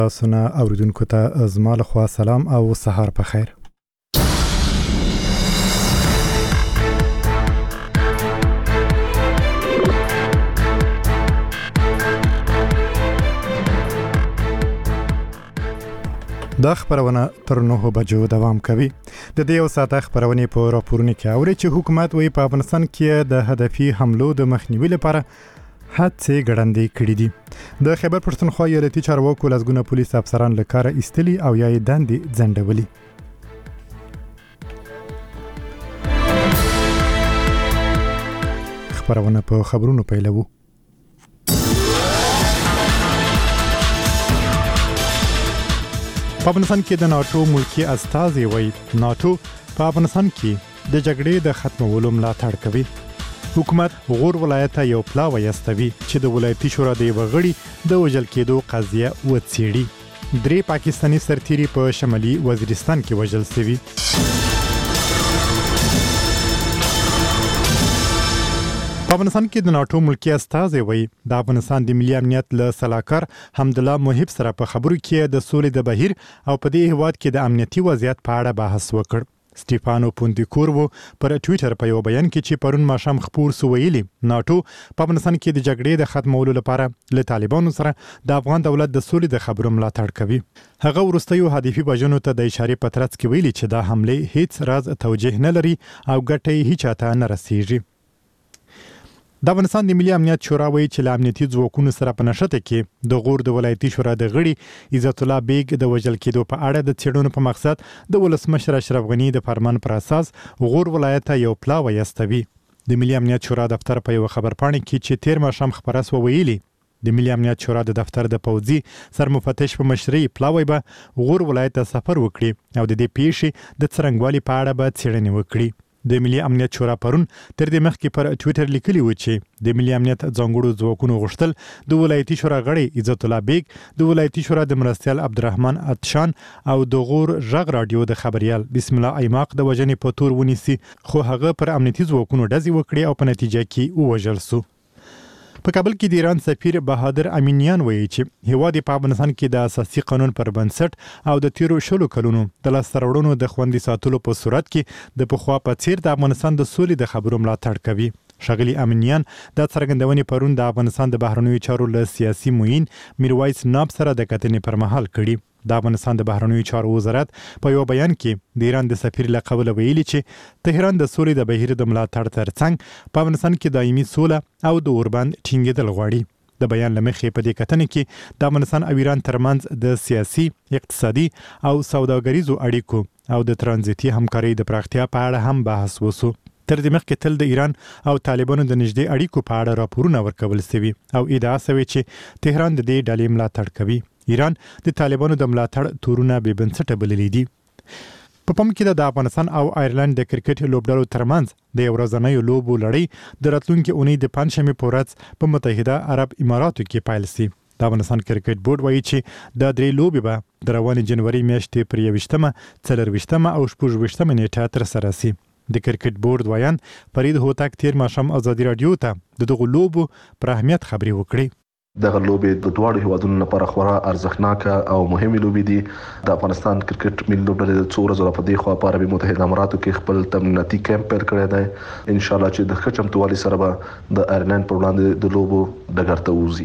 سنا اوریدونکو ته زما له خوا سلام او سهار په خیر. دا خبرونه تر 9 بجو دوام کوي. د دې یو ساعت خبرونه په راپورونه کې اوري چې حکومت وی په افغانستان کې د هدفي حملو د مخنیوي لپاره هڅې ګړندې کړې دي. د خیبر پښتونخوا ایالتي چارواکو لزګونه پولیس افسران له کاره ایستلي او یا یې دندې ځنډولي. خبرونه په خبرونو پیلوو. په افغانستان کې د ناتو ملکی استازي وایي ناتو په افغانستان کې د جګړې د ختمولو ملاتړ کوي. حکومت غور ولایت یو پلاوی استوي چې د ولایتي شورا د وغړي د وژل کېدو قضیه وڅېړي. 3 پاکستاني سرتیري په شمالي وزیرستان کې وژل شوي. په افغانستان کې د ناتو ملکی استازي وایي د افغانستان د ملي امنیت له سلاکار حمدالله محب سره په خبرو کې د سولې د بهیر او په دې هیواد کې د امنیتي وضعیت په اړه بحث وکړ. سټیفانو پونتیکورو پر ټوئیټر په یو بیان کې چې پرون ماښام خپور سو ویلي ناتو په افغانستان کې د جګړې د ختمولو لپاره له طالبانو سره د افغان دولت د سولې د خبرو ملاتړ کوي. هغه وروستیو هدفي بجنو ته د اشارې په ترڅ کې ویلي چې دا حمله هیڅ راز توجیه نه لري او ګټه هیڅ چاته نه رسیږي. د افغانستان د ملي امنیت شورا وایي چې له امنیتي ځواکونو سره په نښته کې د غور د ولایتي شورا د غړي عزت الله بیگ د وژل کېدو په اړه د څېړنو په مقصد د ولسمشر اشرف غني د فرمان پر اساس غور ولایت یو پلاوی استوي. د ملي امنیت شورا دفتر په یو خبرپاڼه کې چې تیر ماښام خبره سو ویلي د ملي امنیت شورا د دفتر د پوځي سرمفتش په مشرۍ پلاوی به غور ولایت ته سفر وکړي او د دې پیښې د څرنګوالي په اړه به څېړنې وکړي. د ملي امنیت شورا پرون تر دې مخکې پر ټوئیټر لیکلی و چې د ملي امنیت ځانګړو ځواکونو غوښتل د ولایتي شورا غړي عزت الله بیگ د ولایتي شورا د مرستیال عبدالرحمن اتشان او د غور ژغ رادیو د خبريال بسم الله ایماق د وژنې په تور ونیسي خو هغه پر امنیتي ځواکونو ډزې وکړي او په نتیجه کې ووژل شو. په کابل کې د ایران سفیر بهادر امینیان وایي چې هیواد په افغانستان کې د اساسي قانون پر بنسټ او د تیرو شلو کلونو د لاسته راوړنو د خوندي ساتلو په صورت کې د پخوا په څیر د افغانستان د سولې د خبرو ملاتړ کوي. ښاغلي امینیان د څرګندونې پرون د افغانستان د بهرنیو چارو له سیاسي معین میرویس ناب سره د کتنې پر مهال کړي. د افغانستان د بهرنیو چارو وزارت په یو بیان کې د ایران د سفیر له قبله ویلي چې تهران د سولې د بهیر د ملاتړ ترڅنګ په افغانستان کې دایمي سوله او د اوربند ټینګېدل غواړي. د بیان له مخې په دې کتنې کې د افغانستان او ایران ترمنځ د سیاسي، اقتصادي او سوداګریزو اړیکو او د ترانزیتي همکارۍ د پراختیا په اړه هم بحث وشو. تر دې مخکې تل د ایران او طالبانو د نږدې اړیکو په اړه راپورونه ورکول شوي او ادعا شوې چې تهران د دې ډلې ملاتړ کوي. ایران د طالبانو د ملاتړ تورونه بې بنسټه بللي دي. په پام کې د افغانستان او آیرلند د کرکټ لوبډلو ترمنځ د یو ورځنیو لوبو لړۍ د راتلونکي اونۍ د پنځشنبې په ورځ په متحده عرب اماراتو کې پیل شي. د افغانستان کرکټ بورډ وایي چې د 3 لوبې به د روانې جنوري میاشتې پر 21مه، 24مه او 26مه نیټه ترسره شي. د کرکټ بورډ وایان فرید هوتک تیر ماښام ازادي رادیو ته دغه لوبو پر اهمیت خبرې وکړې. دغه لوبې د دواړو هیوادونو لپاره خورا ارزښتناکه او مهمه لوبې دي. د افغانستان کرکټ ملي لوبډلې د څو ورځو په دې خوا په عربي متحده اماراتو کې خپل تمریناتي کیمپ پیل کړی دی. ان شاء الله چې د ښه چمتووالي سره به د آیرلند پر وړاندې د لوبو ډګر ته ووځي.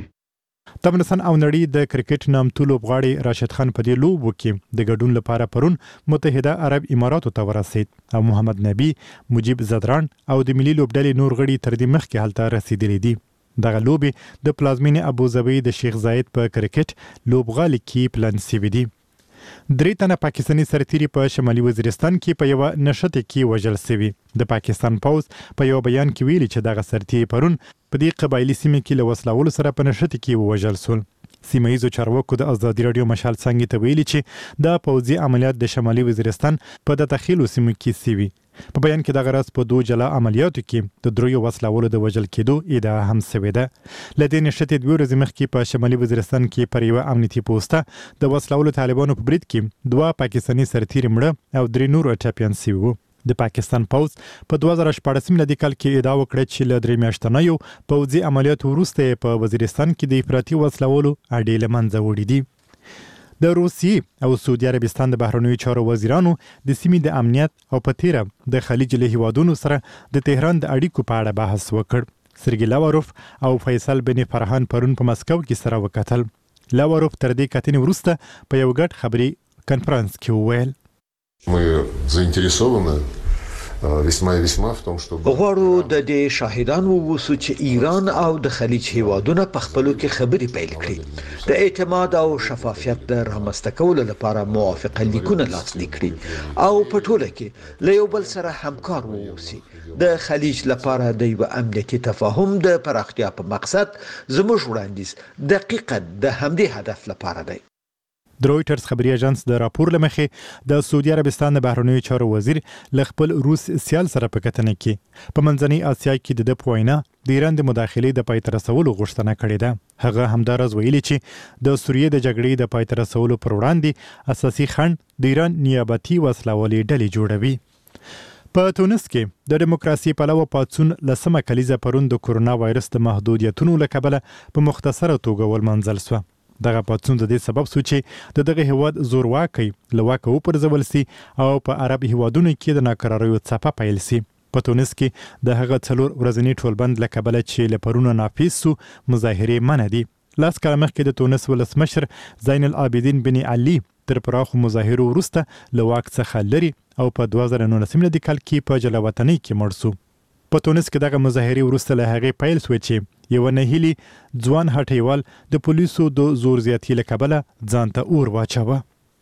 د افغانستان او نړۍ د کرکټ نامتو لوبغاړي راشد خان په دې لوبو کې د ګډون لپاره پرون متحده عرب اماراتو ته ورسید او محمد نبی، مجيب زدران او د ملي لوبډلې نور غړي تر دې مخکې هلته رسیدلي دي. دغه لوبې د پلازمینې ابوظبي د شیخ زاید په کرکټ لوبغالي کې پلان شوي دي. 3 تنه پاکستاني سرتیري په شمالي وزیرستان کې په یو نښته کې وژل شوي. د پاکستان پوز په یو بیان کې ویلي چې دغه سرتیري پرون په دې قبایلي سیمه کې له وسلوالو سره په نښته کې وژل شول. سیمایي چارواکو د ازادي رادیو مشال څنګه ته ویلي چې د پوځي عملیات د شمالي وزیرستان په د تخیلو سیمو کې شوي. په بیان کې دغه راز په 2 جلا عملیاتو کې د 3 وسلوالو د وژل کېدو ادعا هم شوې ده. لدې نشته 2 ورځې مخکې په شمالي وزیرستان کې پر یو امنیتي پوسټه د وسلوالو طالبانو په برید کې 2 پاکستاني سرتیري مړه او 3 نور ټپيان شوي وو. د پاکستان پوز په 2014 میلادي کال کې ادعا وکړه چې له 3 میاشتنیو پوځي عملیاتو وروسته په وزیرستان کې د افراطي وسلوالو اډې له منځه وړي دي. د روسیې او سعودي عربستان د بهرنیو چارو وزیرانو د سیمې د امنیت او په تیره د خلیج له هیوادونو سره د تهران د اړیکو په اړه بحث وکړ. سرګي لاوروف او فیصل بن فرحان پرون په مسکو کې سره وکتل. لاوروف تر دې کتنې وروسته په یو ګډ خبري کنفرانس کې وویل: Мы заинтересованы весьма и весьма в том, чтобы غواړو د دې شاهدان ووسو چې ایران او د خلیج هیوادونه په خپلو کې خبرې پیل کړي، د اعتماد او شفافیت د رامنځته کولو لپاره موافقه لیکونه لاسلیک کړي او په ټوله کې له یو بل سره همکار ووسي. د خلیج لپاره د یو امنیتي تفاهم د پراختیا په مقصد زموږ وړاندیز دقیقاً د همدې هدف لپاره دی. د رويټرز خبري اژانس د راپور لمخې د سعودي عربستان د بهرنیو چارو وزیر ل خپل روس سیال سره په کتنه کې په منځنۍ اسیا کې د پوینه د ایران د مداخلې د پای ته رسولو غوښتنه کړې ده. هغه همدارز ویلي چې د سوریې د جګړې د پای ته رسولو پر وړاندې اساسي خنډ د ایران نیابتي وسلوالې ډلې جوړوي. په تونس کې د دیموکراسي پلوه پاڅون لسمه کلیزه پرون د کورونا وایرس د محدودیتونو له کبله په مختصره توګه ولمنځل شو. دغه پاڅون د دې سبب شو چې دغه هیواد زورواکي لواکه وپرځول سي او په عرب هیوادونو کې د ناکراریو څپه پیل سي. په تونس کې د هغه 4 ورځنی ټولبند له کبله چې له پرونه نافذ سو مظاهره منع دي. لاس کال مخکې د تونس ولسمشر زین العابدین بن علي تر پراخو مظاهرو وروسته له واک څخه لري او په 2019 میلادي کال کې په جلاوطنۍ کې مړ شو. په تونس کې دغه مظاهرې وروسته له هغې پیل شوې چې یو نهیلي ځوان هټیوال د پولیسو د زور زیاتي له کبله ځان ته اور واچوه.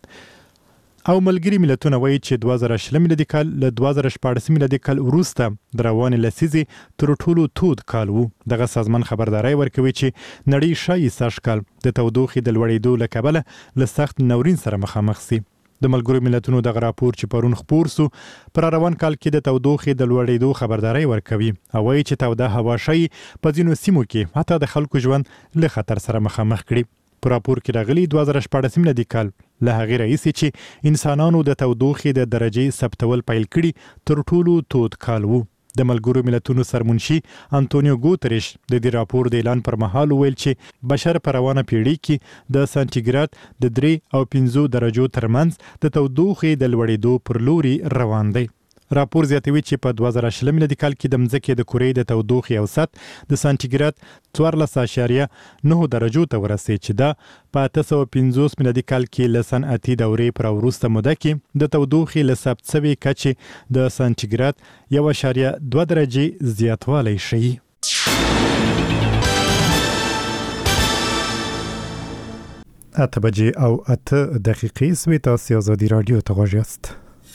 او ملګري ملتونه وایي چې 2020 میلادي کال له 2014 میلادي کال وروسته د روانې لسیزې تر ټولو تود کال وو. دغه سازمان خبرداري ورکوي چې نړۍ شایي سږ کال د تودوخې د لوړېدو له کبله له سخت ناورین سره مخامخ سي. د ملګرو ملتونو دغه راپور چې پرون خپور سو پر روان کال کې د تودوخې د لوړېدو خبرداري ورکوي او وایي چې توده هوا شایي په ځینو سیمو کې حتی د خلکو ژوند له خطر سره مخامخ کړي. په راپور کې راغلي 2014 میلادي کال له هغې راهیسې چې انسانانو د تودوخې د درجې ثبتول پیل کړي تر ټولو تود کال وو. د ملګرو ملتونو سرمنشي انټونیو ګوتریش د دې راپور د اعلان پر مهال ویل چې بشر په روانه پیړۍ کې د سانتیګراد د 3 او 5 درجو ترمنځ د تودوخې د لوړېدو پر لوري روان دی. راپور زیاتوي چې په 2020 میلادي کال کې د مځکې د کورې د تودوخې اوسط د سانتیګراد 14.9 درجو ته ورسېد چې دا په 1850 میلادي کال کې له صنعتي دورې پر وروسته موده کې د تودوخې له ثبت شوي کچې د سانتیګراد 1.2 درجې زیاتوالی ښیي. 8:08 سوی تاسو آزادی رادیو ته غوږ یاست.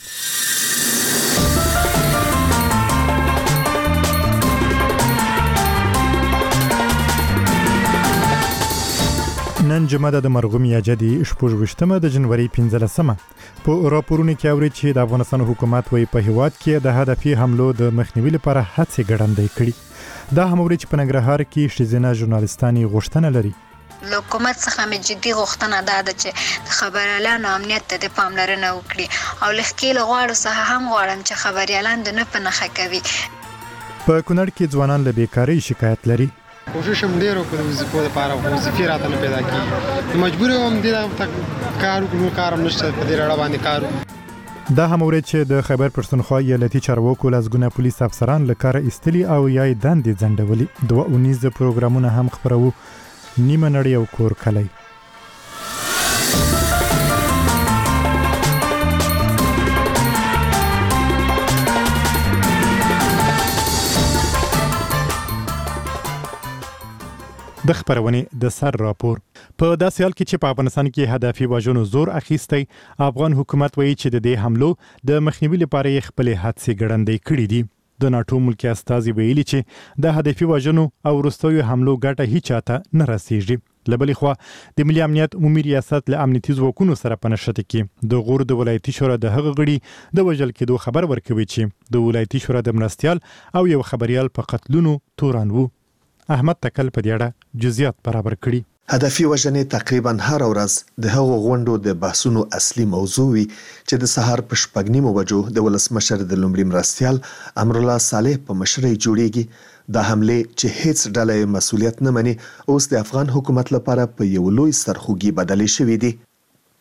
نن جمعه د مرغوم یاجدي 28 د جنوري 15 په راپورونو کې اوري چې د افغانستان حکومت وایي په هیواد کې د هدفي حملو د مخنیوي لپاره هڅې ګړندۍ کړي. دا هم اوري چې په ننګرهار کې ښځینه ژورنالستانې غوښتنه لري. له حکومت څخه مې جدي غوښتنه ده چې خبريالانو امنیت ته د پاملرنه وکړي او له ښکېلو غواړو څخه هم غواړم چې خبريالان د نه په نښه کوي. په کونړ کې ځوانان له بیکارۍ شکایت لري. کوشش هم ډیر وکړو د وظیفو لپاره وظیفې راته نه پیدا کیږي، مجبور یم دې کار وکړو، کارم نشته په دې اړه باندې کار. دا هم اوري چې د خیبر پښتونخوا ایالتي چارواکو لزګونه پولیس افسران له کار ایستلي او یا دندې ځنډولي. 2 پروګرامونه هم خبرو نیمه نړۍ او کور کلی. د خبرونې د سر راپور په داسې حال کې چې په افغانستان کې هدفي وژنو زور اخیستی، افغان حکومت وایي چې د دې حملو د مخنیوي لپاره یې خپلې هڅې ګړندۍ کړي دي. د ناټو ملکي استازي ویلي چې د هدفي وژنو او وروستیو حملو ګټه هیڅ چاته نه رسیږي. له بلې خوا د ملي امنیت عمومي ریاست له امنیتي ځواکونو سره په نښته کې د غور د ولایتي شورا د هغه غړي د وژل کېدو خبر ورکوي چې د ولایتي شورا د مرستیال او یو خبريال په قتلونو تورن وو. احمد تکل په دې اړه جزئیات برابر کړي. هدفي وژنې تقریبا هر ورځ د هغو غونډو د بحثونو اصلي موضوع وي چې د سهار په 6:30 بجو د ولسمشر د لومړي مرستیال امرالله صالح په مشرۍ جوړیږي. د حمله چې هیڅ ډله مسؤلیت نه مني اوس د افغان حکومت لپاره په یو لوی سرخوږي بدلې شوې دي.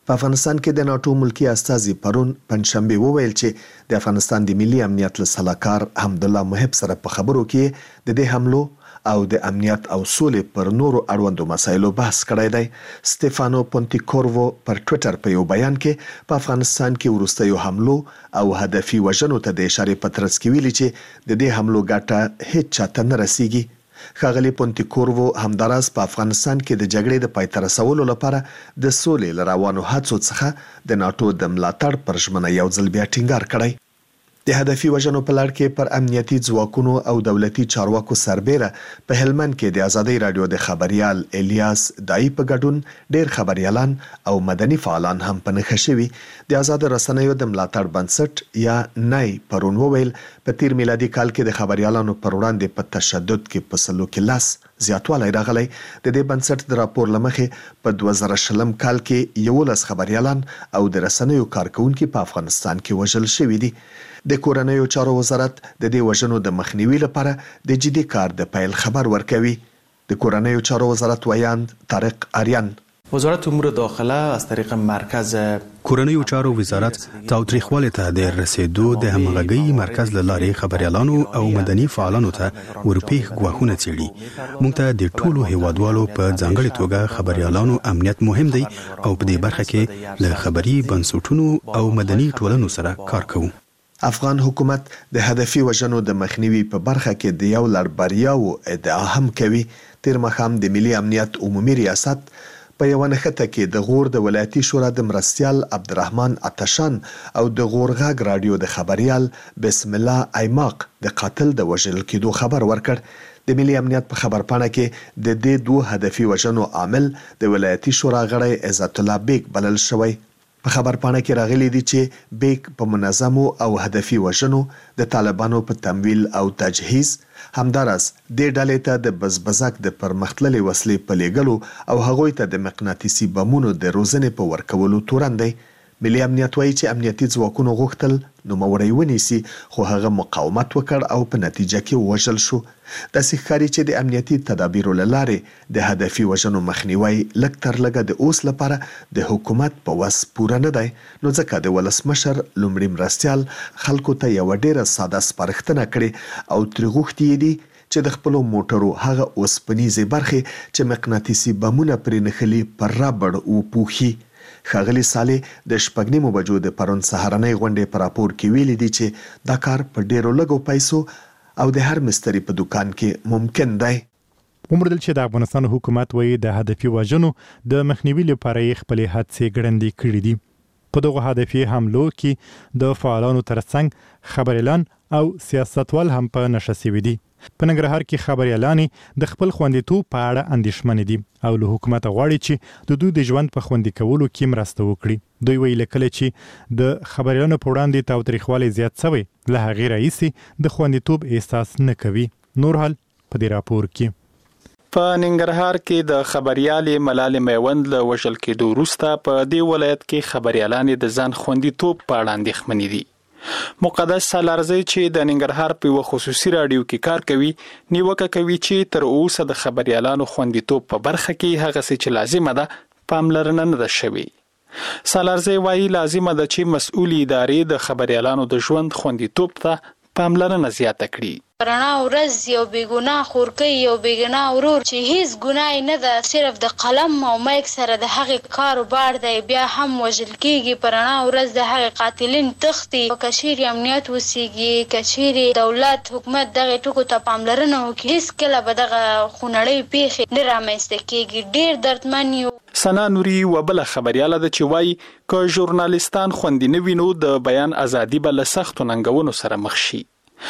په افغانستان کې د ناتو ملکی استازي پرون پنځشنبه وویل چې د افغانستان د ملي امنیت له سلاکار حمدالله محب سره په خبرو کې د دې حملو او د امنیت او سولې پر نورو اړوندو مسایلو بحث کړی دی. سټيفانو پونتیکورو پر ټوئیټر په یو بیان کې په افغانستان کې وروستیو حملو او هدفي وژنو ته د اشارې په ترڅ کې ویلي چې د دې حملو ګټه هیڅ چاته نه رسیږي. ښاغلي پونتیکورو همداراز په افغانستان کې د جګړې د پای ته رسولو لپاره د سولې له روانو هڅو څخه د ناتو د ملاتړ پر ژمنه یو ځل بیا ټینګار کړی. د هدفي وژنو په لړ کې پر امنیتي ځواکونو او دولتي چارواکو سربېره په هلمند کې د ازادۍ رادیو د خبريال الیاس دای په ګډون ډېر خبريالان او مدني فعالان هم په نښه شوي. د آزاد رسنیو د ملاتړ بنسټ یا نای پرون وویل په تیر میلادي کال کې د خبريالانو پر وړاندې په تشدد کې په سلو کې لاس زیاتوالی راغلی. د دې بنسټ د راپور لمخې په 2020 کال کې 11 خبريالان او د رسنیو کارکونکو په افغانستان کې وژل شوي دي. د کورنیو چارو وزارت د دې وژنو د مخنیوي لپاره د جدي کار د پیل خبر ورکوي. د کورنیو چارو وزارت ویاند طارق آریان وزارت امور داخله از طریق مرکز کورنیو چارو وزارت تاوتریخوالي ته د رسیدو د همغږي مرکز له لارې خبريالانو او مدني فعالانو ته ورپېښ غواخونه چیړي. موږ ته د ټولو هیوادوالو په ځانګړي توګه خبريالانو امنیت مهم دی او په دې برخه کې له خبري بنسټونو او مدني ټولنو سره کار کوو. افغان حکومت د هدفي وژنو د مخنیوي په برخه کې د یو لړ بریاوو ادعا هم کوي. تیر مخام د ملي امنیت عمومي ریاست په یو نښته کې د غور د ولایتي شورا د مرستیال عبدالرحمن عطشان او د غور غاګ رادیو د خبريال بسم الله ایماق د قاتل د وژل کېدو خبر ورکړ. د ملي امنیت په خبرپاڼه کې د دې دوه هدفي وژنو عامل د ولایتي شورا غړی عزت الله بیگ بلل شوی. په خبرپاڼه کې راغلي دي چې بیگ په منظمو او هدفي وژنو د طالبانو په تمویل او تجهیز همدارس د ډلې ته د بزبزک د پرمختللي وسلې په لیږلو او هغوی ته د مقناطیسي بمونو د روزنې په ورکولو تورن دی. ملي امنیت وایي چې امنیتي ځواکونو غوښتل نوموړی ونیسي خو هغه مقاومت وکړ او په نتیجه کې وژل شو. داسې ښکاري چې د امنیتي تدابیرو له لارې د هدفي وژنو مخنیوی لږ تر لږه د اوس لپاره د حکومت په وس پوره نه دی. نو ځکه د ولسمشر لومړي مرستیال خلکو ته یو ډیره ساده سپارښتنه کړې او ترې غوښتي دي چې د خپلو موټرو هغه اوسپنیزې برخې چې مقناطیسي بمونه پرې نښلي پر رابړ وپوښي. ښاغلي صالح د شپږ بجو د پرون سهارنۍ غونډې په راپور کې ویلي دي چې دا کار په ډیرو لږو پیسو او د هر مستری په دکان کې ممکن دی. ومردل چې د افغانستان حکومت وایي د هدفي وژنو د مخنیوي لپاره یې خپلې هڅې ګړندې کړې دي. په دغه هدفي حملو کې د فعالانو ترڅنګ خبريالان او سیاستوال هم په نښه شوي دي. په ننګرهار کې خبريالان د خپل خوندیتوب په اړه اندېښمن دي او له حکومت غواړي چې د دوی د ژوند په خوندي کولو کې مرسته وکړي. دوی ویل کله چې د خبريالانو په وړاندې تاوتریخوالی زیات شوی له هغې راهیسې د خوندیتوب احساس نه کوي. نور حال په دې راپور کې. په ننګرهار کې د خبريالې ملالې میوند له وژل کېدو وروسته په دې ولایت کې خبريالان د ځان خوندیتوب په اړه اندېښمن دي. مقدس سالارزی چې د ننګرهار په یو خصوصي رادیو کې کار کوي نیوکه کوي چې تر اوسه د خبريالانو خوندیتوب په برخه کې هغه څه چې لازمه ده پاملرنه نه ده شوې. سالارزی وایي لازمه ده چې مسؤلې ادارې د خبريالانو د ژوند خوندیتوب ته پاملرنه زیاته کړي. پرانا ورځ یو بیګناه خورکۍ یو بیګناه ورور چې هیڅ ګناه نه ده صرف د قلم او مایک سره د هغې کاروبار دی بیا هم وژل کېږي. پرانا ورځ د هغې قاتلین تښتي. که چیرې امنیت وسیږي که چیرې دولت حکومت دغې ټکو ته پاملرنه وکړي هیڅکله به دغه خونړۍ پیښې نه رامنځته کېږي. ډېر دردمن یو. سنا نوري و بل خبرياله ده چې وایي که ژورنالیستان خوندي نه وي نو د بیان ازادي به له سختو ننګونو سره مخ شي.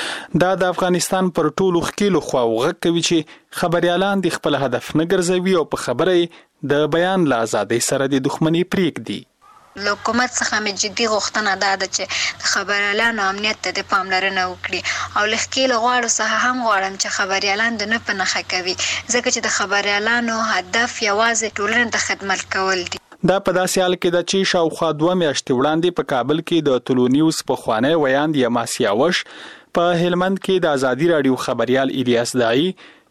دا د افغانستان پر ټولو ښکیلو خواو غږ کوي چې خبريالان د خپل هدف نه ګرځوي او په خبره د بیان له ازادۍ سره د دښمنۍ پرېږدي. له حکومت څخه مې جدي غوښتنه دا ده چې د خبريالانو امنیت ته د پاملرنه وکړي او له ښکیلو غواړو څخه هم غواړم چې خبريالان د نه په نښه کوي ځکه چې د خبريالانو هدف یوازې ټولنې ته خدمت کول دي. دا په داسې حال کې ده چې شاوخوا 2 میاشتې وړاندې په کابل کې د طلوع نیوز پخوانی ویاند یما سیاوش په هلمند کې د ازادي رادیو خبريال الیاس دای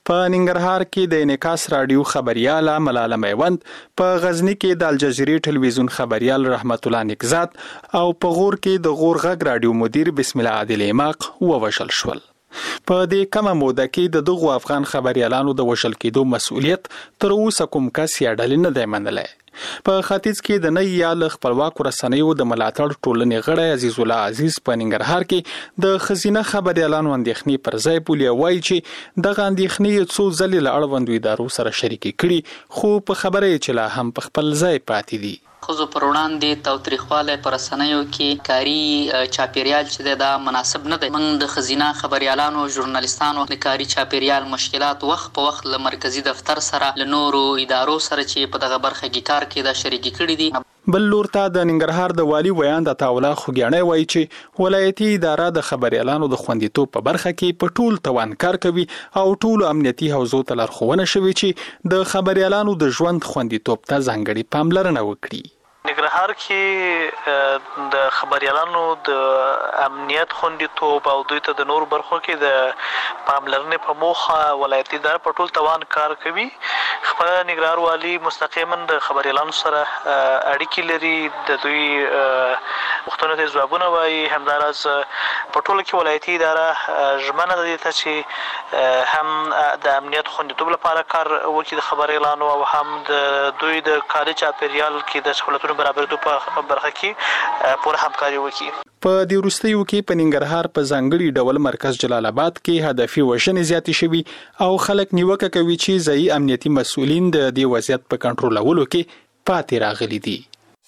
په ننګرهار کې د انعکاس رادیو خبرياله ملاله میوند، په غزنی کې د الجزیرې ټلویزیون خبريال رحمت الله نکزاد او په غور کې د غور غږ رادیو مدیر بسم الله عادل اماق ووژل شول. په دې کمه موده کې د دغو افغان خبريالانو د وژل کېدو مسؤلیت تر اوسه کوم کس یا ډلې نه دی منلی. په ختیځ کې د نه یا له خپلواکو رسنیو د ملاتړ ټولنې غړی عزیز الله عزیز په ننګرهار کې د ښځینه خبريالانو اندېښنې پر ځای بولي، وایي چې دغه اندېښنې څو ځلې له اړوندو ادارو سره شریکې کړي، خو په خبره یې چې لا هم په خپل ځای پاتې دي. خزو پر وړاندې تاوتریخوالی پر رسنیو کې کاري چاپیریال چې دا مناسب نه دی. موږ د ښځینه خبریالانو ژورنالیستانو د کاري چاپیریال مشکلات وخت په وخت له مرکزي دفتر سره له نورو ادارو سره چې په دغه برخه کې کار کوي دا شریکې کړي دي. بل لور ته د ننګرهار د والي ویاند عطاالله خوږیاڼی وایي چې ولایتي اداره د خبریالانو د خوندیتوب په برخه کې په ټول توان کار کوي او ټولو امنیتي حوزو ته لارښوونه شوې چې د خبریالانو د ژوند خوندیتوب ته ځانګړې پاملرنه وکړي. ننګرهار کې د خبريالانو د امنیت خوندیتوب او دوی ته د نور برخو کې د پاملرنې په موخه ولایتي اداره په ټول توان کار کوي. خپل ننګرهار والي مستقیما د خبريالانو سره اړیکې لري، د دوی پوښتنو ته ځوابونه وایي. همداراز په ټول کې ولایتي اداره ژمنه ده چې هم د امنیت خوندیتوب لپاره کار وکړي د خبريالانو او هم د دوی د کاري چاپیریال کې د سہولتونو برابرېدو په برخه کې پوره همکاري وکړي. په دې وروستیو کې په ننګرهار په ځانګړي ډول مرکز جلال آباد کې هدفي وژنې زیاتې شوي او خلک نیوکه کوي چې ځایي امنیتي مسؤلین د دې وضعیت په کنټرولولو کې پاتې راغلي دي.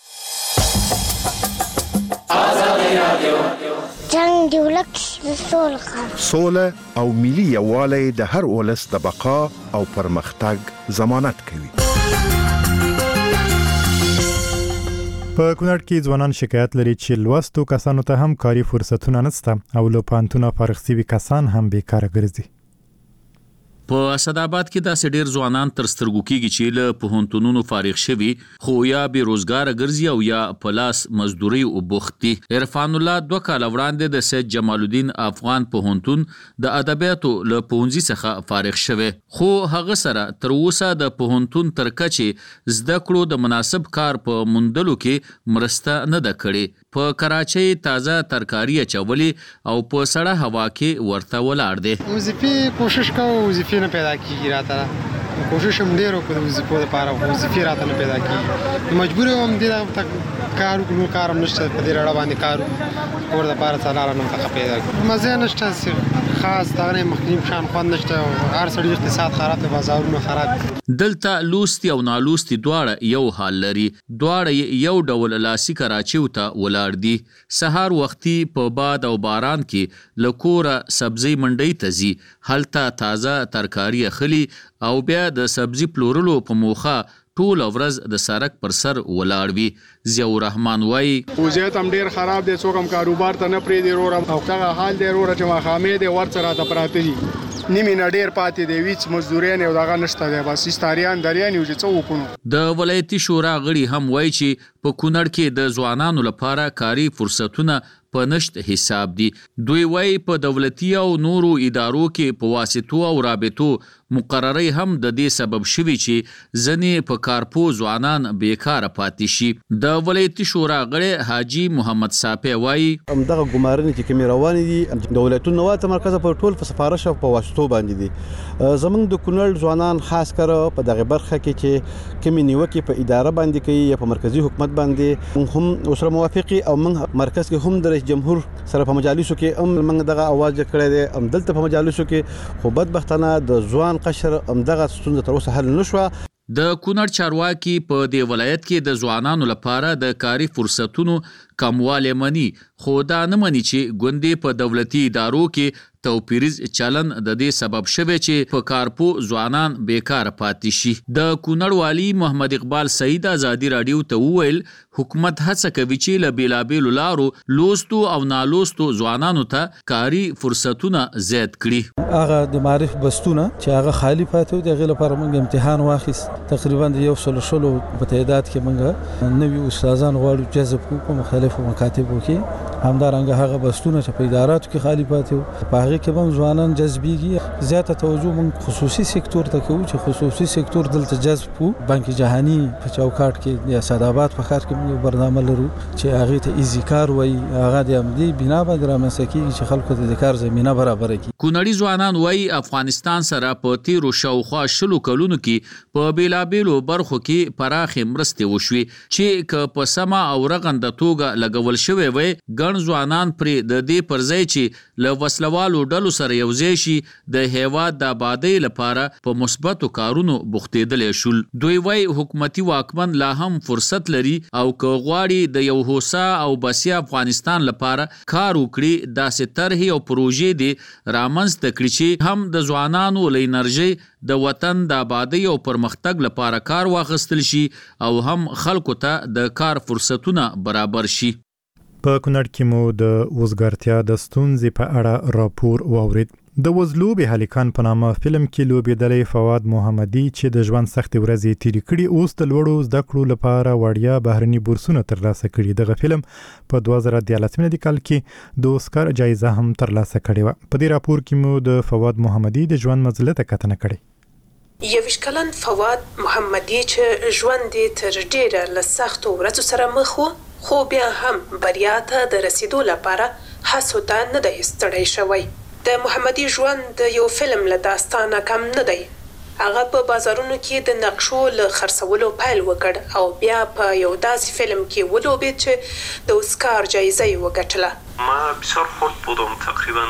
جنگ دی ولک سوله او ملي یووالی د هر ولس د بقا او پرمختګ ضمانت کوي. په کونړ کې ځوانان شکایت لري چې لوستو کسانو ته هم کاري فرصتونه نشته او له پوهنتونه فارغ شوي کسان هم بیکاره ګرځي. په اسداباد کې داسې ډیر ځوانان تر سترګو کېږي چې له پوهنتونونو فارغ شوي خو یا بې روزګاره ګرځي او یا په لاس مزدوري او بوخت دي. عرفان الله 2 کاله وړاندې د سید جمال الدین افغان پوهنتون د ادبیاتو له پوهنځي څخه فارغ شوی، خو هغه سره تر اوسه د پوهنتون تر کچې زده کړو د مناسب کار په موندلو کې مرسته نه ده کړې. په کراچۍ تازه ترکاري اچولي او په سړه هوا کې ورته ولاړ دي. وظیفې کوشش کوو، وظیفې نه پیدا کیږي راته، کوشش هم ډیر وکړو وظیفو لپاره، وظیفې راته نه پیدا کیږي. مجبور یم دې ته کار وکړو، کار هم نشته په دې رړه باندې کار کور لپاره څلاره نه ته پیدا کړو. مزه نشته خاص دغه مخکیم شان خوند نشته، هر سړي اقتصاد خراب دی، بازارونه خراب. دلته لوستي او نالوستي دواړه یو حال لري، دواړه یو ډول لاسي کراچیو ته ولاړ دي. سهار وختي په باد او باران کې لکوره سبزی منډي ته ځي، هلته تازه ترکاری اخلي او بیا د سبزی پلورلو په موخه ټول ورځ د سړک پر سر ولاړ وي. ضیاء الرحمن وایي وضعیت هم ډیر خراب دی، څوک هم کاروبار ته نه پرېږدي وروره، او هغه حال دی وروره چې ماښامې دی ورڅ راته پراته دي، نیمې نه ډیر پاتې دی، هېڅ مزدوري نه دغه نشته دی، بس استاریان دریان یو چې څه وکړو. د ولایتي شورا غړي هم وایي چې په کونړ کې د ځوانانو لپاره کاري فرصتونه په نشت حساب دي. دوی وایي په دولتي او نورو ادارو کې په واسطو او رابطو مقرري هم د دې سبب شوي چې ځنې په کارپو ځوانان بیکاره پاتې شي. د ولایتي شورا غړی حاجي محمد صافی وایي همدغه ګمارنې چې کومې روانې دي د ولایتونو نواته مرکز په ټول په سفارش او په واسطو باندې دي. زمونږ د کونړ ځوانان خاص کر په دغه برخه کې چې کومې نیوکې په اداره باندې کوي یا په مرکزی حکومت باندې هم سره موافقي او موږ مرکز کې هم د رئیس جمهور سره په مجالسو کې هم موږ دغه आवाज کړی دی، هم دلته په مجالسو کې خو بدبختانه د ځوان قشر هم دغه ستونزه تر اوسه حل نشوه. د کونړ چارواکي په دې ولایت کې د ځوانانو لپاره د کاري فرصتونو کموالی مني، خو دا نه مني چې ګوندې په دولتي ادارو کې توپیریز چلن د دې سبب شوی چې په کارپو ځوانان بیکاره پاتې شي. د کونړ والی محمد اقبال سعید ازادي رادیو ته وویل حکومت هڅه کوي چې له بیلابیلو لارو لوستو او نالوستو ځوانانو ته کاري فرصتونه زیات کړي. هغه د معرف بستونه چې هغه خالی پاتې د غیر لپاره موږ امتحان واخیست، تقریبا د 100 په تعداد کې موږ نوي استادان غواړو جذب کوو په مختلفو مکاتبو کې همدارنګه هغه بستونه چې په اداراتو کې خالی پاتې وو په هغه کې هم ځوانان جذبېږي. زیاته توجه موږ خصوصي سکتور ته کوو چې خصوصي سکتور دلته جذب وو. بانک جهانی په چوکاټ کې یا سعدآباد په ښار کې موږ برنامه لرو چې هغه ته ایزی کار وایي. هغه د امدی بنا باندې رامنځته کیږي چې خلکو ته د کار زمينه برابر کړي. کونړي ځوانان وایي افغانستان سره په تیرو شاوخوا 20 کلونو کې په بیلابیلو برخو کې پراخې مرستې وشوي چې که په سمه او رغنده توګه لګول شوی وي ګڼ ځوانان پرې د دې پر ځای چې له وسلوالو ډلو سره یوځای شي د هیواد د آبادۍ لپاره په مثبتو کارونو بوختېدلی شول. دوی وایي حکومتي واکمن لا هم فرصت لري او که غواړي د یو هوسا او بسیا افغانستان لپاره کار وکړي داسې طرحې او پروژې دې رامنځته کړي چې هم د ځوانانو له انرژۍ د وطن د آبادۍ او پرمختګ لپاره کار واخیستل شي او هم خلکو ته د کار فرصتونه برابر شي. په کونړ کې مو د وزګارتیا د ستونزې په اړه راپور واورید. د وزلوبې هلیکان په نامه فلم کې لوبېدلی فواد محمدي چې د ژوند سختې ورځې تېرې کړي اوس د لوړو زده کړو لپاره وړیا بهرني بورسونه ترلاسه کړي. دغه فلم په 2013 کال کې د اوسکار جایزه هم ترلاسه کړې وه. په دې راپور کې مو د فواد محمدي د ژوند منزله ته کتنه کړې. 21 کلن فواد محمدي چې ژوند یې تر ډېره له سختو ورځو سره مخ و خو بیا هم بریا ته د رسیدو لپاره هڅو ته نه دی ستړی شوی. د محمدي ژوند د یو فلم له داستانه کم نه دی. هغه په بازارونو کې د نقشو له خرڅولو پیل وکړ او بیا په یو داسې فلم کې ولوبید چې د اوسکار جایزه یې وګټله. ما بسیار خرد بودم تقریبا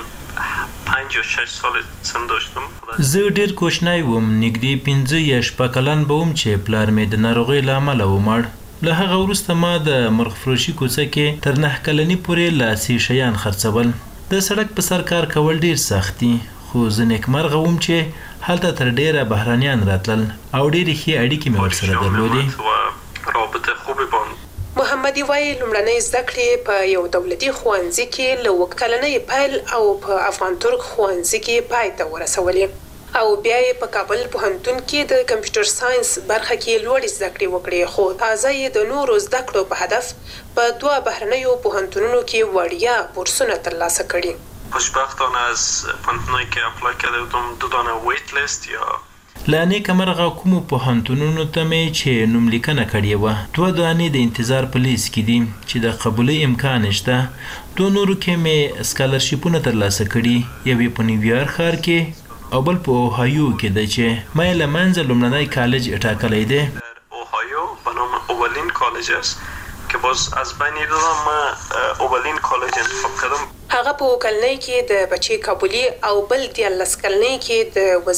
5-6 سال سن داشتم. زه ډیر کوچنی وم نږدې 15 یا 16 کلن به وم چې پلار مې د ناروغۍ له امله ومړ. له هغه وروسته ما د مرغفروشي کوڅه کې تر 9 کلنۍ پورې لاسي شیان خرڅول. د سړک په سر کار کول ډیر سخت دي خو زه نیکمرغه وم چې هلته تر ډیره بهرانیان راتلل او ډیرې ښې اړیکې مې ورسره درلودې. محمدي وایي لومړنۍ زده کړې په یو دولتي ښوونځي کې له 9 کلنۍ پیل او په افغان ترک ښوونځي کې پای ته ورسولې او بیا یې په کابل پوهنتون کې د کمپیوټر ساينس برخه کې لوړې زده کړې وکړې خو تازه یې د نورو زده کړو په هدف په 2 بهرنیو پوهنتونونو کې وړیا بورسونه ترلاسه کړي. خوشبختانه از پوهنتونایی که اپلای کرده بودم 2 دانه ویت لیست یا لا نیکمرغه کومو پوهنتونونو ته مې چې نوملیکنه کړې وه 2 دانې د انتظار په لیست کې دي چې د قبولۍ امکان شته. 2 نورو کې مې سکالرشیپونه ترلاسه کړي. یو یې په نیویارک ښار کې او بل په اوهایو کې ده چې ما یې له منځه لومړنی کالج ټاکلی دی. اوهایو به نام اولین کالج است که باز از بین دادم ما اولین کالج انتخاب کردم. هغه په کلنۍ کې د بچي کابلی او بل 13 کلنۍ کې د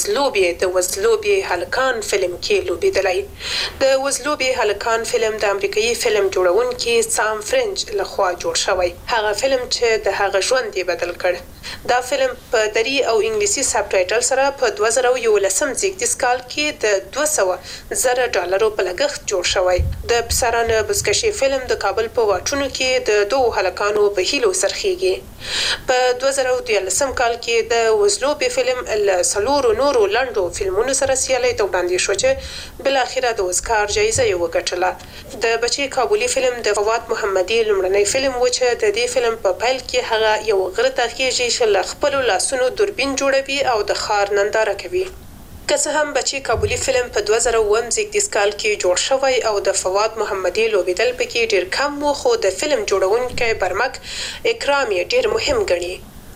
وزلوبې هلکان فلم کې لوبېدلی. د وزلوبې هلکان فلم د امریکایي فلم جوړونکي سام فرنج لخوا جوړ شوی. هغه فلم چې د هغه ژوند یې بدل کړ. دا فلم په دری او انګلیسي سب ټایټل سره په 2011 زیږدیز کال کې د $200,000 په لګښت جوړ شوی. د پسرانه بزکشي فلم د کابل په واټونو کې د 2 هلکانو په هیلو سرخیږي. په 2013 کال کې د وزلوبې فلم له 4 نورو لنډو فلمونو سره سیالۍ ته وړاندې شو چې بل اخره د اوسکار جایزه یې وګټله. د بچي کابلی فلم د فواد محمدي لومړنی فلم و چې د دې فلم په پیل کې هغه یو غره ته خېږي چې له خپلو لاسونو دوربین جوړوي او د ښار ننداره کوي. که څه هم بچي کابلی فلم په 2009 زیږدیز کال کې جوړ شوی او د فواد محمدي لوبېدل پکې ډیر کم و خو د فلم جوړونکی برمک اکرام یې ډیر مهم ګڼي.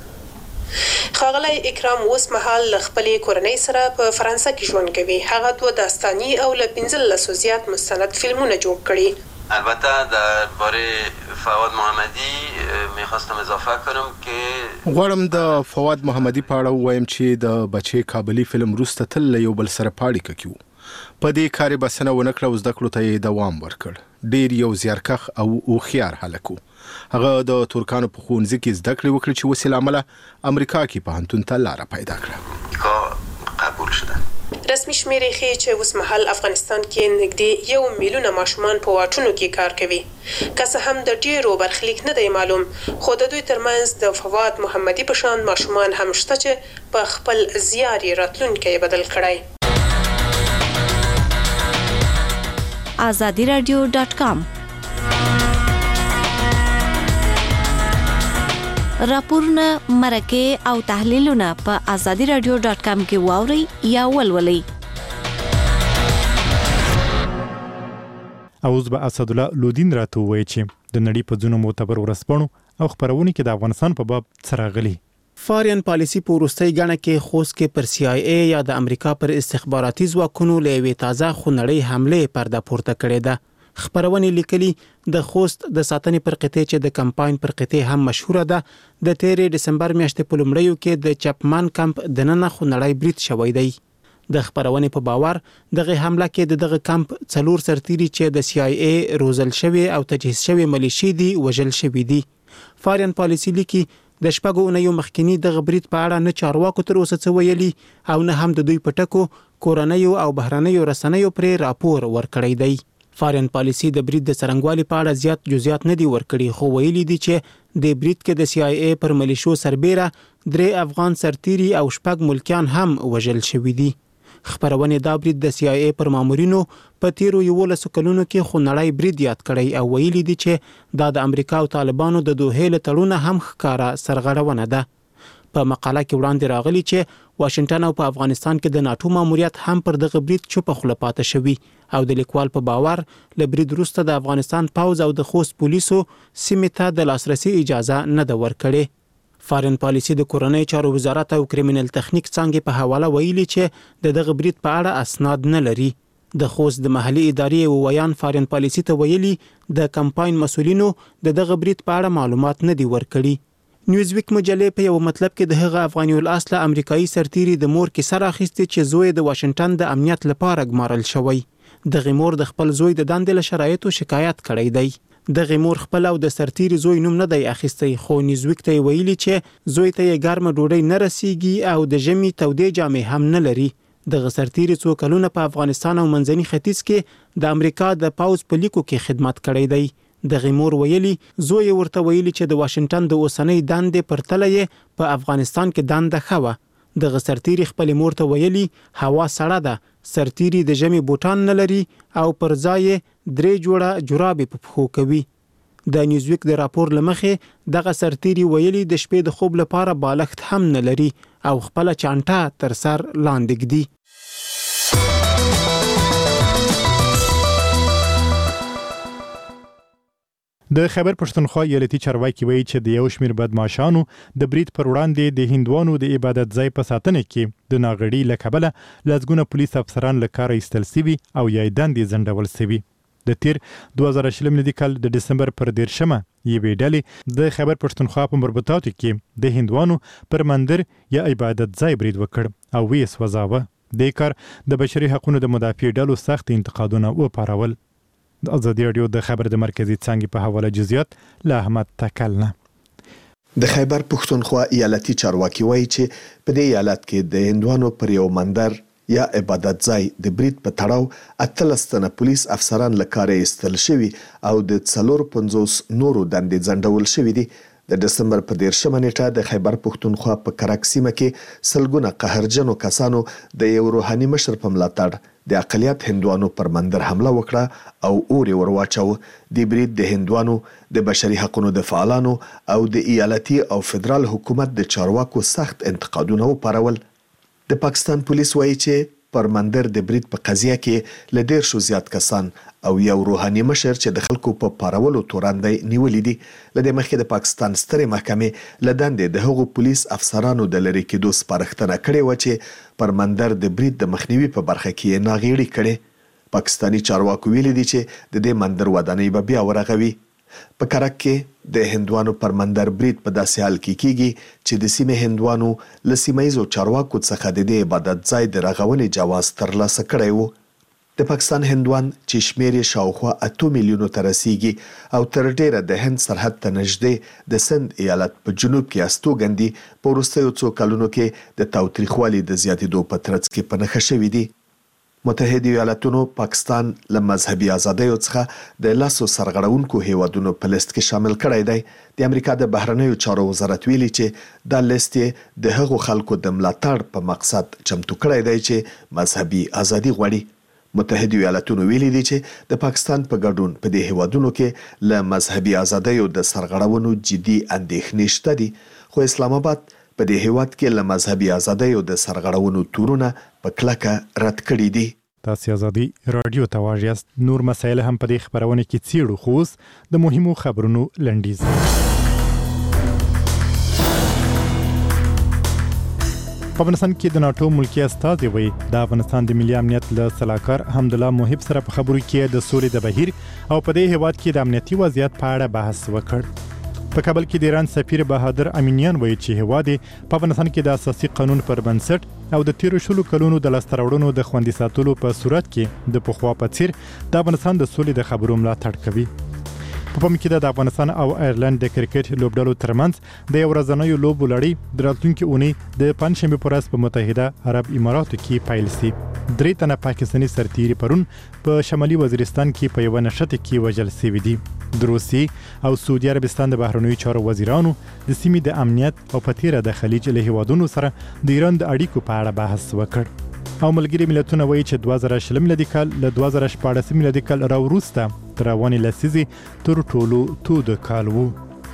ښاغلی اکرام اوس مهال له خپلې کورنۍ سره په فرانسه کې ژوند کوي. هغه 2 داستاني او له 15 زیات مستند فلمونه جوړ کړي. البته درباره فواد محمدی میخواستم اضافه کنم که غواړم د فواد محمدی په اړه ووایم چې د بچي کابلی فلم وروسته تل یو بل سره پاړیکه کیو. په دې کار بسنه ونکړه او زده کړو ته یې دوام ورکړ. ډیر یو زیارکښ او هوښیار هلک و. هغه د ترکانو په ښوونځي کې زده کړې وکړې چې وسیله عمله امریکا کې پوهنتون ته لاره پیدا کړه. قبول شده. رسمي شمیرې ښیي چې اوس مهال افغانستان کې نږدې 1 میلیون ماشومان په واټونو کې کار کوي. که څه هم د ډیرو برخلیک نه دی معلوم خو د دوی ترمنځ د فواد محمدي په شان ماشومان هم شته چې په خپل زیار یې راتلونکی بدل کړی. azadiradio.com راپورونه مرکه او تحلیلونه په azadiradio.com کې واوري یا ولولئ. اوس به اسدالله لودین راته وایي چې د نړۍ په ځینو معتبر ورځپاڼو او خبرونو کې د افغانستان په باب څه راغلي. فارین پالیسی په وروستۍ غاڼه کې خوست کې پر CIA یا د امریکا پر استخباراتي ځواکونو له یوې تازه خونړۍ حمله پرده پورته کړې ده. خبرونه لیکلي د خوست د ساتنې پر قطعه چې د کمپاین پر قطعه هم مشهوره ده د 13 دسمبر میاشتې په لومړیو کې د چپمن کمپ د نن خونړۍ برید شوی دی. د خبرونه په باور دغه حمله کې دغه کمپ 4 سرتیري چې د CIA روزل شوی او تجهیز شوی ملیشي دي وژل شوی دي. فارین پالیسی لیکي د شپږو اونیو مخکینی د غبرید په اړه نه چارواکو تر اوسه څه ویلي او نه هم د دوی پټکو کورنیو او بهرنیو رسنیو پر راپور ورکړی دی. فارین پالیسی د برید د څرنګوالي په اړه زیات جزئیات نه دی ورکړي خو ویلي دي چې د برید کې د CIA پر ملیشو سربېره 3 افغان سرتیري او 6 ملکیان هم وژل شوی دي. خبرونه دا برید د CIA پر مامورینو په تیرو 11 کلونو کې خونړی برید یاد کړی او ویلي دي چې دا د امریکا او طالبانو د دوه له تړونه هم ښکارا سرغړونه ده. په مقاله کې وړاندې راغلي چې واشنگټن او په افغانستان کې د ناتو ماموریت هم پر دغه برید چوپ خله پاتې شوی او د لیکوال په باور له برید وروسته د افغانستان پاوز او د خوست پولیسو سیمې ته د لاسرسي اجازه نه ده ورکړې. فارین پالیسی د کورنۍ چارو وزارت او کریمینل تخنیک څنګه په حواله ویلي چې دغه برید په اړه اسناد نه لري. د خوست د محلي ادارې ویان فارین پالیسی ته ویلي د کمپاین مسولینو دغه برید په اړه معلومات نه دی ورکړي. نیوزویک مجلې په یو مطلب کې د هغه افغاني الاصل امریکایي سرتیري د مور کې سره اخیستي چې زوی د واشنگټن د امنیت لپاره ګمارل شوی. د غمور د خپل زوی د دندې له شرایطو شکایت کړی دی. د غمور خپل او د سرتیري زوی نوم نه دی اخیستی خو نیوزویک ته ویلي چې زوی ته یې ګرمه ډوډۍ نه رسیږي او د ژمي تودې جامې هم نه لري. د سرتیري څو کلونه په افغانستان او منځني ختیځ کې د امریکا د پاوز په لیکو کې خدمت کړی دی. د غمور ویلي زوی ورته ویلي چې د واشنگټن د اوسنۍ دندې پرتله یې په افغانستان کې دنده خو د سرتیري خپل مور ته ویلي هوا سړه ده سرتیري د ژمي بوټان نه لري او پر ځای 3 جوړه جورابې په پښو کوي. د نیوزویک د راپور لمخې دغه سرتیري ویلي د شپې د خوب لپاره بالښت هم نه لري او خپل چانټه تر سر لاندې ږدي. د خیبر پښتونخوا ایالتي چارواکي وایي چې د یو شمېر بدمعشانو د برید پر وړاندې د هندوانو د عبادت ځای په ساتنه کې د ناغړي له کبله لږونه پولیس افسران له کاره ایستل سوي او یا دندې ځنډول سوي. د تیر 2020 میلادي کال د دسمبر پر 13مه یوې ډلې د خیبر پښتونخوا په مربوطاتو کې د هندوانو پر مندر یا عبادت ځای برید وکړ او ویې سوځاوه. د کار د بشري حقوقو د مدافع ډلو سخت انتقادونه وپارول. د ازادي رادیو د خبر د مرکزی څنګه په حواله جزئیات له احمد تکلنه. د خیبر پښتونخوا ایالتي چارواکي وایي چې په دې ایالت کې د هندوانو پر یو مندر یا عبادت ځای د برید په تړاو 18 تنه پولیس افسران له کاره ایستل شوي او د 450 نورو دندې ځنډول شوي دي. د دسمبر په 13مه نیټه د خیبر پښتونخوا په کرک سیمه کې سلګونه قهرجنو کسانو د یو روحاني مشر په ملاتړ د اقلیت هندوانو پر مندر حمله وکړه او اور ور واچو. د برید د هندوانو د بشري حقوقو د فعالانو او د ایالتي او فدرال حکومت د چارواکو سخت انتقادونه وپارول. د پاکستان پولیس وایي چې پر مندر د برید په قضیه کې ل ډیر شو زیات کسان او یو روحاني مشر چې د خلکو په پارولو توراندې نیولې دي. لدې مخکې د پاکستان سترې محکمې لداندې د هغو پولیس افسرانو د لری کېدو سپارښتنه کړې و چې پر مندر د برید د مخنیوي په برخه کې ناغېړي کړي. پاکستانی چارواکو ویلي دي چې د دې مندر ودانۍ به بیا ورغوي. په کرک کې د هندوانو پر مندر برید په داسې حال کې کیږي چې د سیمې هندوانو له سیمایزو چارواکو څخه د دې عبادت ځای د رغونې جواز ترلاسه کړی و. د پاکستان هندوان چې شمېر یې شاوخوا 8 میلیونو ته رسیږي او تر ډیره د هند سرحد ته نږدې د سند ایالت په جنوب کې استوګندي په وروستیو څو کلونو کې د تاوتریخوالي د زیاتېدو په ترڅ کې په نښه شوي دي. متحده ایالاتونو پاکستان له مذهبي ازادیو څخه د لاسو سرغړونکو هیوادونو په لیست کې شامل کړی دی. د امریکا د بهرنیو چارو وزارت ویلي چې دا لیست د هغو خلکو د ملاتړ په مقصد چمتو کړی دی چې مذهبي ازادي غواړي. متحده ایالاتونو ویلي دي چې د پاکستان په ګډون په دې هیوادونو کې له مذهبي ازادیو د سرغړونو جدي اندېښنې شته دي، خو اسلام آباد په دې هیواد کې له مذهبي ازادیو د سرغړونو تورونه په کلکه رد کړي دي. تاسو ازادي رادیو ته واژیاست. نور مسایل هم په دې خبرونه کې څیړو، خو اوس د مهمو خبرونو لنډیز. په افغانستان کې د ناتو ملکی استازي وایي د افغانستان د ملي امنیت له سلاکار حمدالله محب سره په خبرو کې د سولې د بهیر او په دې هیواد کې د امنیتي وضعیت په اړه بحث وکړ. په کابل کې د ایران سفیر بهادر امینیان وایي چې هیواد په افغانستان کې د اساسي قانون پر بنسټ او د تیرو شلو کلونو د لاسته راوړنو د خوندي ساتلو په صورت کې د پخوا په څیر د افغانستان د سولې د خبرو ملاتړ کوي. په پام کې د افغانستان او ایرلند د کرکټ لوبډلو ترمنځ د یو ورځنیو لوبو لړۍ د راتلونکي اونۍ د پنځشنبې په ورځ په متحده عرب اماراتو کې پیل شي. 3 تنه پاکستاني سرتیري پرون په شمالي وزیرستان کې په یو نښته کې وژل شوي دي. د روسیې او سعودي عربستان د بهرنیو چارو وزیرانو د سیمې د امنیت او په تیره د خلیج له هیوادونو سره د ایران د اړیکو په اړه بحث وکړ. او ملګري ملتونه وایي چې 2020 میلادي کال له 2014 میلادي کال راوروسته تر روانې لسیزې تر ټولو تود کال وو.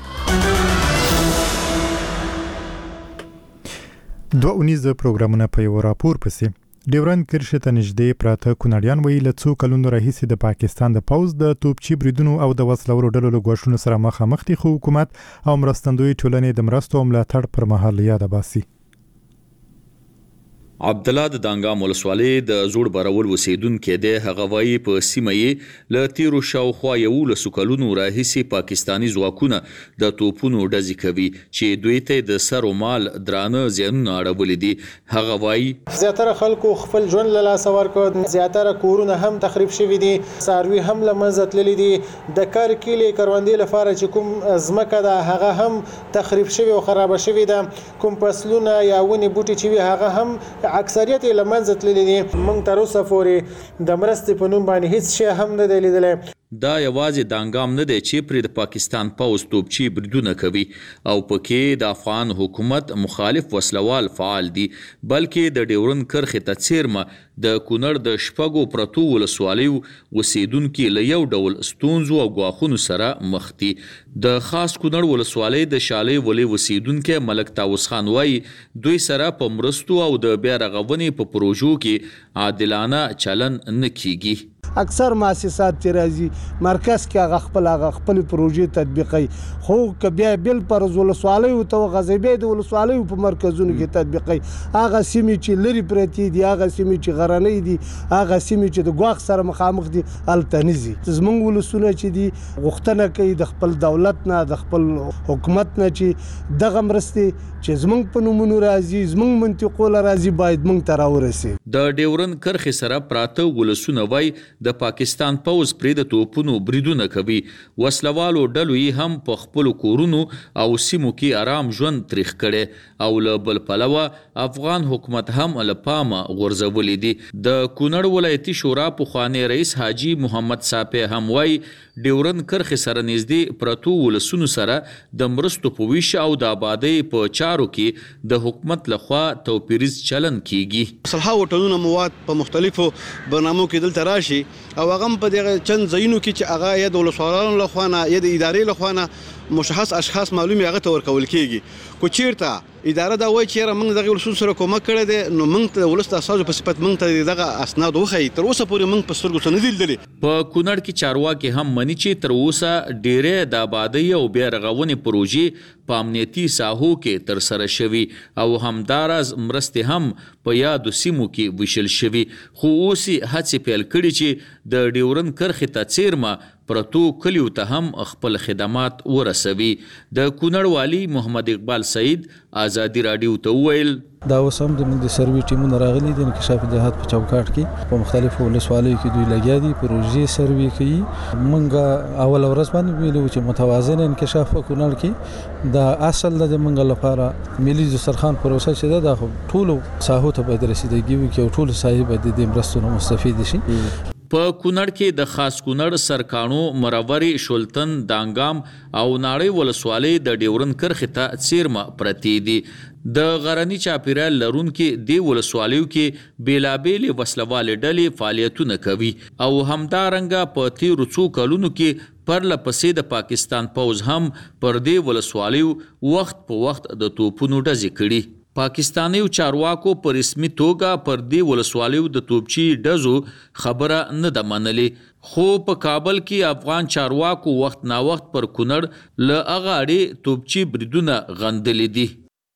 دوه اونیزه پروګرامونه په یو راپور پسې ډیورند کرښې ته نږدې پراته کونړیان وایي له څو کلونو راهیسې د پاکستان د پوځ د توپچي بریدونو او د وسلورو ډلو له ګواښونو سره مخامخ دي، خو حکومت او مرستندوی ټولنې د مرستو او ملاتړ پر مهال یاد باسي. عبدالله د دانګام ولسوالۍ د زوړ برول اوسیدونکی دی. هغه وایي په سیمه یې له تیرو شاوخوا 11 کلونو راهیسې پاکستاني ځواکونه د توپونو ډزې کوي چې دوی ته د سر او مال درانه زیانونه اړولي دي. هغه وایي زیاتره خلکو خپل ژوند له لاسه ورکړ، زیاتره کورونه هم تخریب شوي دي، څاروي هم له منځه تللي دي، د کار کیلې کروندې لپاره چې کوم ځمکه ده هغه هم تخریب شوي او خراب شوي ده، کوم فصلونه یا ونې بوټي چې وي هغه هم اکثریت یې له منځه تللي دي. موږ تر اوسه پورې د مرستې په نوم باندې هیڅ شی هم نه دی لیدلی. دا یوازې دانګام نه دی چې پرې د پاکستان پوځ توپچي بریدونه کوي او پکې د افغان حکومت مخالف وسلوال فعال دي، بلکې د ډیورند کرښې ته څیرمه د کونړ د شپږو پرتو ولسوالیو اوسیدونکي له یو ډول ستونزو او ګواښونو سره مخ دي. د خاص کونړ ولسوالۍ د شالۍ ولې اوسیدونکی ملک طاووس خان وایي دوی سره په مرستو او د بیا رغونې په پروژو کې عادلانه چلن نه کیږي. اکثر مؤسسات چې راځي مرکز کې هغه خپل پروژې تطبیقوي، خو که بیا بل پر ولسوالیو ته غزبې د ولسوالیو په مرکزونو کې تطبیقوي. هغه سیمې چې لري پرتی دي، هغه سیمې چې غرنۍ دي، هغه سیمې چې د ګواښ سره مخامخ دي التنزي. زمونږ ولسونه چې دي غوښتنه کوي د خپل دولت نه د خپل حکومت نه چې دغه مرستې چې زمونږ په نومونو راځي زمونږ منطقو له راځي باید مونږ ته راورسي. د ډیورند کرښې سره پراته ولسونه وایي د پاکستان پوځ پرې د توپونو بریدونه کوي. وسلوالو ډلو یې هم په خپلو کورونو او سیمو کې آرام ژوند تریخ کړي او له بل پلوه افغان حکومت هم له پامه غورځولي دي. د کونړ ولایتي شورا پخوانی رئیس حاجي محمد صافی هم وایي ډیورند کرښې سره نږدې پرتو ولسونو سره د مرستو په ویش او د آبادۍ په چارو کې د حکومت لخوا توپیریز چلن کیږي. سلهاو ټنونه مواد په مختلفو برنامو کې دلته راشي او هغه په دغه چند ځایونو کې چې هغه یا د ولسوالانو لخوا نه یا د ادارې لخوا نه مشخص اشخاص معلومي هغه ته ورکول کیږي. کو چیرته اداره دا وایي چې موږ دغه ولسونو سره کومک کړی دی نو موږ ته ولست اساسو په صفت موږ ته دغه اسناد وخی تر اوسه پورې موږ په سترګو څه نه دي لیدلي. په کونړ کې چارواکي هم مني چې تر اوسه ډېرې د آبادۍ او بیا رغونې پروژې په امنیتي ساحو کې تر سره شوي او همداراز مرستې هم په یادو سیمو کې ویشل شوي، خو اوس هڅې پیل کړي چې د ډیورند کرښې ته څیرمه پرتو کلیو ته هم خپل خدمات ورسوي. د کونړ والی محمد اقبال سعید ازادي رادیو ته وویل دا اوس هم د سروي ټیمونه راغلي دي انکشاف جهاد په چوکاټ کې په مختلفو ولسوالیو کې دوی لګیا دي پروژې سروي کوي. مونږ اول ورځ باندې ویلو چې متوازن انکشاف په کونړ کې دا اصل د مونږ لپاره ملي دسترخوان پروسه چې دا ټولو ساحو ته باید رسیدګي وکړي او ټولو ساحې باید د دې مرستو مستفید شي. په کونړ کې د خاص کونړ سرکانو مروري شولتن دانګام او ناړۍ ولسوالۍ د ډیورند کرښې ته څیرمه پرتې دي. د غرنی چاپیریال لرونکو د ولسوالیو کې بیلابېلې وسلوالې ډلې فعالیتونه کوي او همدارنګه په تیرو څو کلونو کې پرله پسې د پاکستان پوځ هم پر دې ولسوالیو وخت په وخت د توپونو ډزې کړي. پاکستانیو چارواکو په رسمي توګه پر دې ولسوالیو د توپچي ډزو خبره نه ده منلې، خو په کابل کې افغان چارواکو وخت نا وخت پر کونړ له هغه اړې توپچي بریدونه غندلې دي.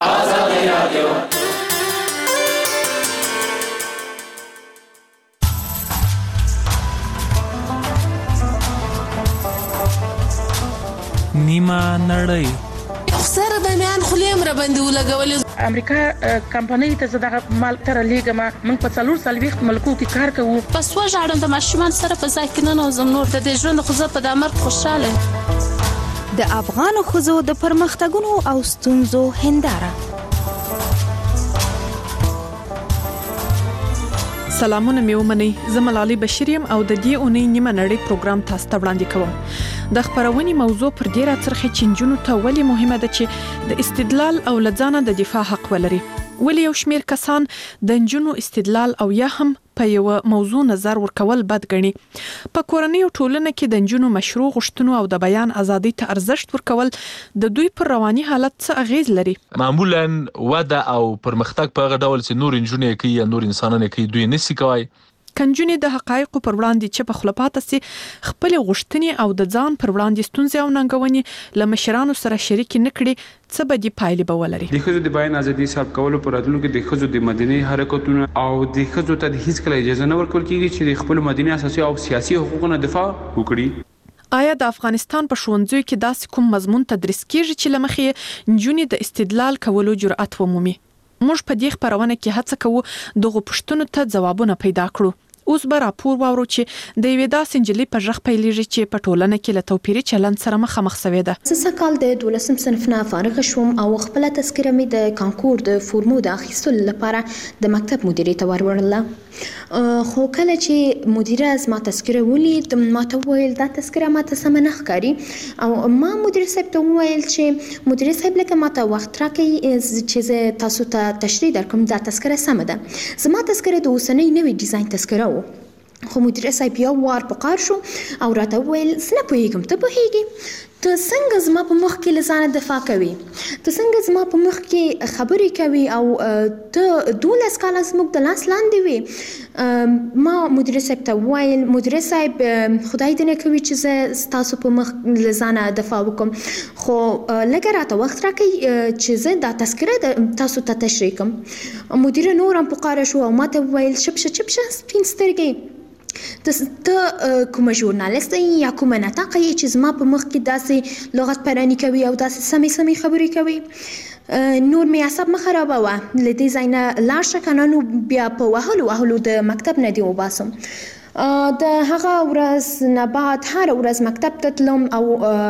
نیمه نړۍ سره د میان خلیم را باندې ولګولې. امریکا کمپنۍ ته زه دغه مال تر لیږم. موږ په 440 ملکو کې کار کوو. پس وژاړم د ماشومان سره په ځای کې نه نوزم نور د دې ژوند خو زه په د مرګ خوشاله. د افغانو ښځو د پرمختګونو او ستونزو هنداره. سلامونه مې ومنئ. زه ملالۍ بشیر یم او د دې اونۍ نیمه نړۍ پروګرام تاسو ته وړاندې کوم. د خپرونې موضوع پر دې راڅرخي چې نجونو ته ولې مهمه ده چې د استدلال او له ځانه د دفاع حق ولري. ولې یو شمېر کسان د نجونو استدلال او یا هم په یو موضوع نظر ورکول بد ګڼي. په کورنۍ او ټولنه کې د نجونو مشروع غوښتنو او د بیان ازادۍ ته ارزښت ورکول د دوی پر رواني حالت څه اغیز لري؟ معمولا وده او پرمختګ په هغه ډول چې نور نجونې کوي یا نور انسانان کوي دوی نشي کوي. کنجونې د حقایقو پر وړاندې چې په خله پاته سي خپل غوښتنې او د ځان پر وړاندې ستونزې او ننګونې له مشرانو سره شریک نه کړي، څه به دي پایلې به ولري؟ د ښځو د بیان ازادي ثبت کولو پر راتلونکي د ښځو د مدني حرکتونو او د ښځو ته هیڅ کله اجازه نه ورکول کیږي چې د خپل مدني اساسي او سیاسي حقوقو دفاع وکړي. آیا د افغانستان په ښوونځیو کې داسې کوم مضمون تدریس کیږي چې له مخې نجونې د استدلال کولو جرأت ومومي؟ موږ په دې خپرونه کې هڅه کوو دغو پوښتنو ته ځوابونه پیدا کړو. اوس به راپور واورو چې د یوې داسې نجلۍ په غږ پیلېږي چې په ټولنه کې له توپیري چلند سره مخامخ شوې ده. زه سږکال د 12 صنف نه فارغه شوم او خپله تذکره مې د کانکور د فورمو د اخیستلو لپاره د مکتب مدیرې ته ورولله. خو کله چې مدیره زما تذکره ولید ماته وویل دا تذکره ماته سمه نه ښکاري او ما مدیر صاحب ته وویل چې مدیر صاحب لکه ماته وخت راکړئ چې زه تاسو ته تشریح درکړم دا تذکره سمه ده. زما تذکره د اوسنۍ نوې ډیزاین تذکره و. خو مدیر صاحب یو وار په قار شو او راته وویل زه نه پوهېږم ته پوهېږې؟ ته څنګه زما په مخ کې له ځانه دفاع کوي؟ ته څنګه زما په مخ کې خبرې کوي او ته 12 کاله زموږ د لاس لاندې وې؟ ما مدیر صاحب ته وویل مدیر صاحب خدای دې نه کوي چې زه ستاسو په مخ له ځانه دفاع وکړم، خو لږه راته وخت راکړئ چې زه دا تذکره تاسو ته تشریح کړم. مدیره نور هم په قاره شو او ما ته وویل چپ شه سپین سترګې، ته کومه ژورنالیست یا کومه ناطقه یې چې زما په مخ کې داسې لغت پرانی کوي او داسې سمې خبرې کوي؟ نور مې اعصاب مه خرابوه، له دې ځای نه لاړ شه که نه نو بیا په وهلو د مکتب نه دې وباسم. د هغه ورځ نه بعد هر ورځ مکتب ته تلم او